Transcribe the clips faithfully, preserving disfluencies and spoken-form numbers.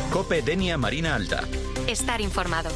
COPE Denia Marina Alta. Estar informado.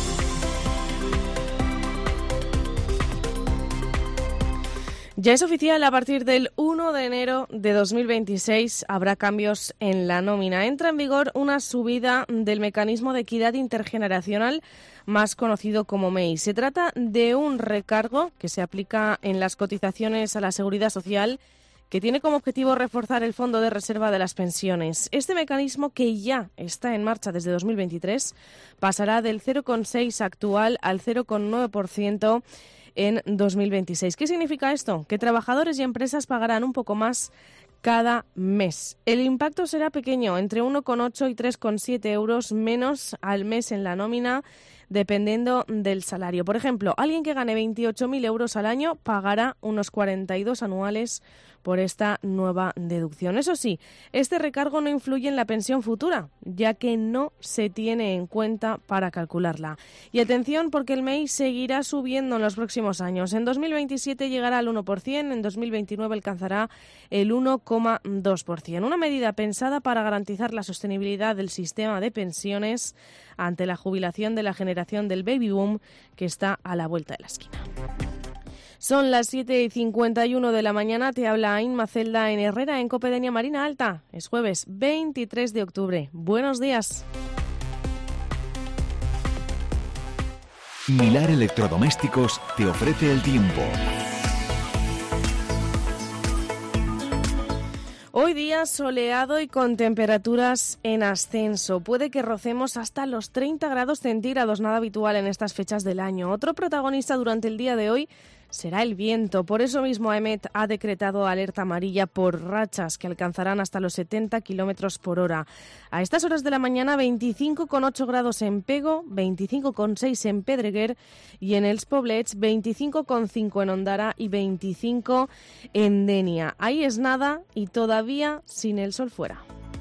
Ya es oficial, a partir del uno de enero de dos mil veintiséis habrá cambios en la nómina. Entra en vigor una subida del mecanismo de equidad intergeneracional, más conocido como M E I. Se trata de un recargo que se aplica en las cotizaciones a la Seguridad Social, que tiene como objetivo reforzar el fondo de reserva de las pensiones. Este mecanismo, que ya está en marcha desde dos mil veintitrés, pasará del cero coma seis actual al cero coma nueve por ciento en dos mil veintiséis. ¿Qué significa esto? Que trabajadores y empresas pagarán un poco más cada mes. El impacto será pequeño, entre uno coma ocho y tres coma siete euros menos al mes en la nómina, dependiendo del salario. Por ejemplo, alguien que gane veintiocho mil euros al año pagará unos cuarenta y dos anuales por esta nueva deducción. Eso sí, este recargo no influye en la pensión futura, ya que no se tiene en cuenta para calcularla. Y atención, porque el M E I seguirá subiendo en los próximos años. En dos mil veintisiete llegará al uno por ciento, en dos mil veintinueve alcanzará el uno coma dos por ciento. Una medida pensada para garantizar la sostenibilidad del sistema de pensiones ante la jubilación de la generación del baby boom, que está a la vuelta de la esquina. Son las siete y cincuenta y uno de la mañana, te habla Inma Celda en Herrera, en COPE Denia Marina Alta. Es jueves veintitrés de octubre. Buenos días. Milar Electrodomésticos te ofrece el tiempo. Hoy día soleado y con temperaturas en ascenso. Puede que rocemos hasta los treinta grados centígrados, nada habitual en estas fechas del año. Otro protagonista durante el día de hoy será el viento. Por eso mismo AEMET ha decretado alerta amarilla por rachas que alcanzarán hasta los setenta kilómetros por hora. A estas horas de la mañana, veinticinco coma ocho grados en Pego, veinticinco coma seis en Pedreguer y en Els Poblets, veinticinco coma cinco en Ondara y veinticinco en Denia. Ahí es nada y todavía sin el sol fuera.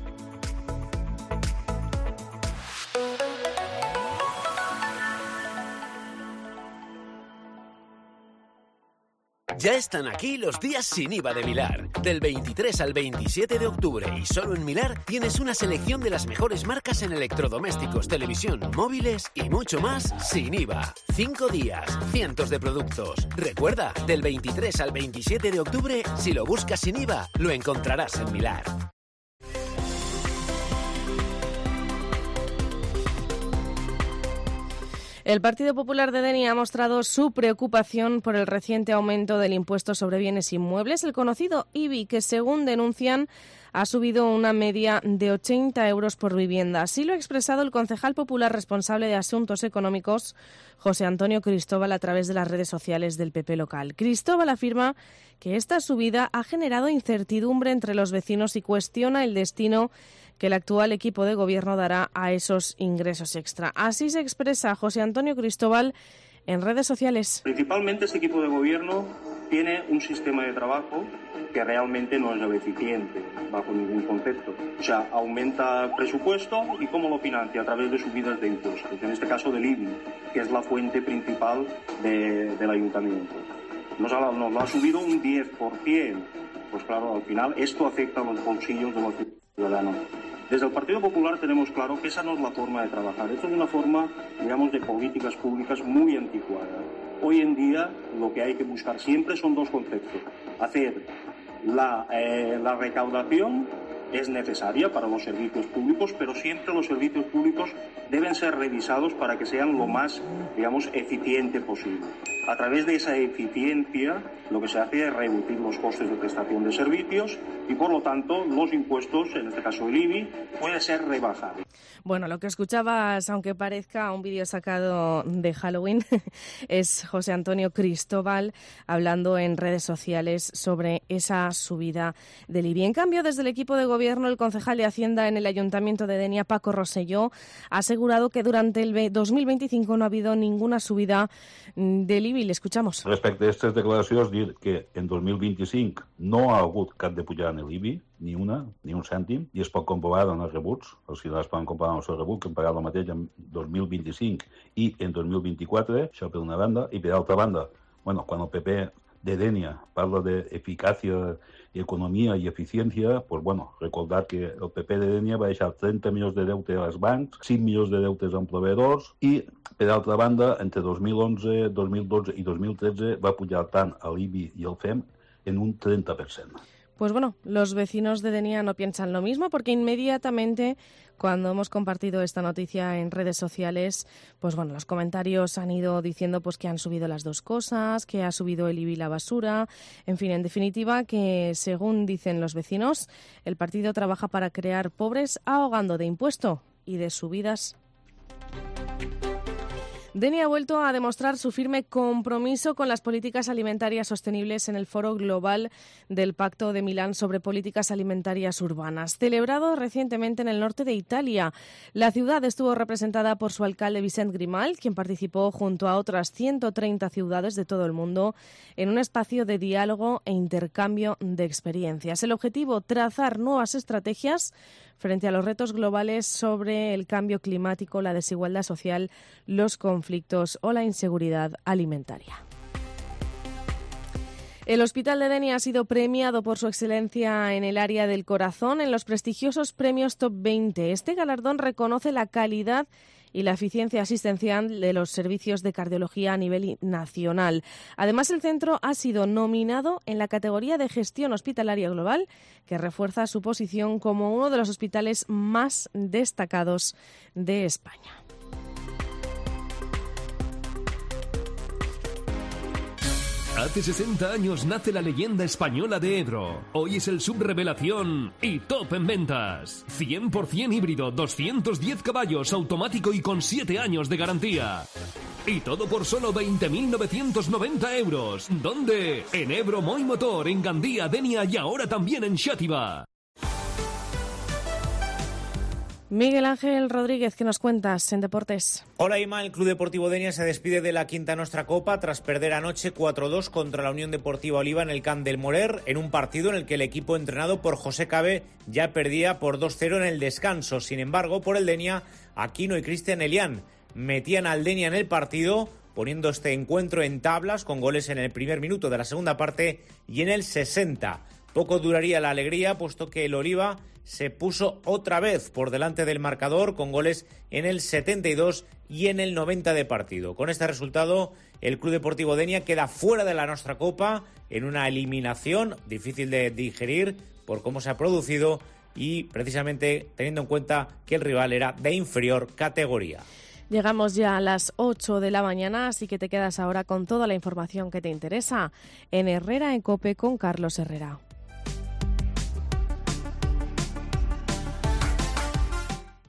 Ya están aquí los días sin I V A de Milar. Del veintitrés al veintisiete de octubre y solo en Milar tienes una selección de las mejores marcas en electrodomésticos, televisión, móviles y mucho más sin I V A. Cinco días, cientos de productos. Recuerda, del veintitrés al veintisiete de octubre, si lo buscas sin I V A, lo encontrarás en Milar. El Partido Popular de Denia ha mostrado su preocupación por el reciente aumento del impuesto sobre bienes inmuebles, el conocido I B I, que según denuncian ha subido una media de ochenta euros por vivienda. Así lo ha expresado el concejal popular responsable de Asuntos Económicos, José Antonio Cristóbal, a través de las redes sociales del P P local. Cristóbal afirma que esta subida ha generado incertidumbre entre los vecinos y cuestiona el destino que el actual equipo de gobierno dará a esos ingresos extra. Así se expresa José Antonio Cristóbal en redes sociales. Principalmente este equipo de gobierno tiene un sistema de trabajo que realmente no es el eficiente bajo ningún concepto. O sea, aumenta el presupuesto y ¿cómo lo financia? A través de subidas de impuestos, en este caso del I B I, que es la fuente principal de, del ayuntamiento. Nos, ha, nos lo ha subido un diez por ciento. Pues claro, al final esto afecta a los bolsillos de los ciudadanos. Desde el Partido Popular tenemos claro que esa no es la forma de trabajar. Esto es una forma, digamos, de políticas públicas muy anticuada. Hoy en día lo que hay que buscar siempre son dos conceptos. Hacer la, eh, la recaudación es necesaria para los servicios públicos, pero siempre los servicios públicos deben ser revisados para que sean lo más, digamos, eficiente posible. A través de esa eficiencia, lo que se hace es reducir los costes de prestación de servicios y, por lo tanto, los impuestos, en este caso el I B I, puede ser rebajado. Bueno, lo que escuchabas, aunque parezca un vídeo sacado de Halloween, es José Antonio Cristóbal hablando en redes sociales sobre esa subida del I B I. En cambio, desde el equipo de gobierno, el concejal de Hacienda en el Ayuntamiento de Denia, Paco Rosselló, ha asegurado que durante el dos mil veinticinco no ha habido ninguna subida del I B I. Le escuchamos. Respecte a aquestes declaracions, dir que en dos mil vint-i-cinc no ha hagut cap de pujada en l'I B I, ni una, ni un cèntim, i es pot comprovar en els rebuts, els ciutadans poden comprovar en el seu rebut, que hem pagat el mateix en dos mil vint-i-cinc i en dos mil vint-i-quatre, això per una banda, i per altra banda, bueno, quan el P P de Denia parla d'eficàcia, economia i eficiència, doncs, bueno, recordar que el P P de Denia va deixar trenta milions de deute als bancs, cinc milions de deutes amb proveïdors i, per altra banda, entre dos mil onze, dos mil dotze i dos mil tretze va pujar tant l'I B I i el F E M en un treinta per cent. Pues bueno, los vecinos de Denia no piensan lo mismo porque inmediatamente cuando hemos compartido esta noticia en redes sociales, pues bueno, los comentarios han ido diciendo pues que han subido las dos cosas, que ha subido el I B I y la basura, en fin, en definitiva que según dicen los vecinos, el partido trabaja para crear pobres ahogando de impuesto y de subidas. Denia ha vuelto a demostrar su firme compromiso con las políticas alimentarias sostenibles en el Foro Global del Pacto de Milán sobre Políticas Alimentarias Urbanas, celebrado recientemente en el norte de Italia. La ciudad estuvo representada por su alcalde Vicent Grimal, quien participó junto a otras ciento treinta ciudades de todo el mundo en un espacio de diálogo e intercambio de experiencias. El objetivo, trazar nuevas estrategias frente a los retos globales sobre el cambio climático, la desigualdad social, los conflictos o la inseguridad alimentaria. El Hospital de Denia ha sido premiado por su excelencia en el área del corazón en los prestigiosos premios Top veinte. Este galardón reconoce la calidad y la eficiencia asistencial de los servicios de cardiología a nivel nacional. Además, el centro ha sido nominado en la categoría de gestión hospitalaria global, que refuerza su posición como uno de los hospitales más destacados de España. Hace sesenta años nace la leyenda española de Ebro. Hoy es el subrevelación y top en ventas. cien por ciento híbrido, doscientos diez caballos, automático y con siete años de garantía. Y todo por solo veinte mil novecientos noventa euros. ¿Dónde? En Ebro Moy Motor, en Gandía, Denia y ahora también en Xàtiva. Miguel Ángel Rodríguez, ¿qué nos cuentas en deportes? Hola Ima, el Club Deportivo Denia se despide de la Quinta Nostra Copa tras perder anoche cuatro dos contra la Unión Deportiva Oliva en el Camp del Morer, en un partido en el que el equipo entrenado por José Cabe ya perdía por dos cero en el descanso. Sin embargo, por el Denia, Aquino y Cristian Elián metían al Denia en el partido, poniendo este encuentro en tablas con goles en el primer minuto de la segunda parte y en el sesenta. Poco duraría la alegría, puesto que el Oliva se puso otra vez por delante del marcador con goles en el setenta y dos y en el noventa de partido. Con este resultado, el Club Deportivo Denia queda fuera de la Nostra Copa en una eliminación difícil de digerir por cómo se ha producido y precisamente teniendo en cuenta que el rival era de inferior categoría. Llegamos ya a las ocho de la mañana, así que te quedas ahora con toda la información que te interesa en Herrera en COPE con Carlos Herrera.